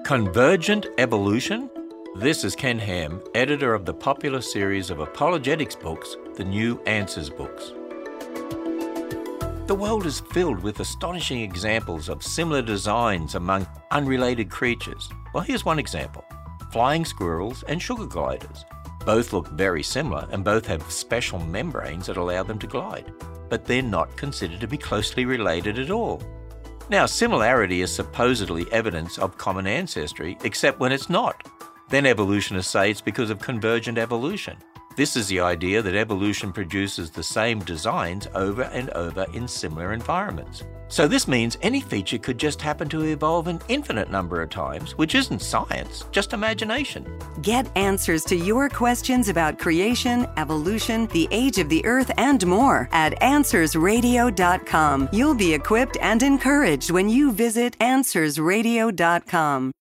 Convergent evolution? This is Ken Ham, editor of the popular series of apologetics books, the New Answers books. The world is filled with astonishing examples of similar designs among unrelated creatures. Well, here's one example. Flying squirrels and sugar gliders. Both look very similar and both have special membranes that allow them to glide, but they're not considered to be closely related at all. Now, similarity is supposedly evidence of common ancestry, except when it's not. Then evolutionists say it's because of convergent evolution. This is the idea that evolution produces the same designs over and over in similar environments. So this means any feature could just happen to evolve an infinite number of times, which isn't science, just imagination. Get answers to your questions about creation, evolution, the age of the earth, and more at AnswersRadio.com. You'll be equipped and encouraged when you visit AnswersRadio.com.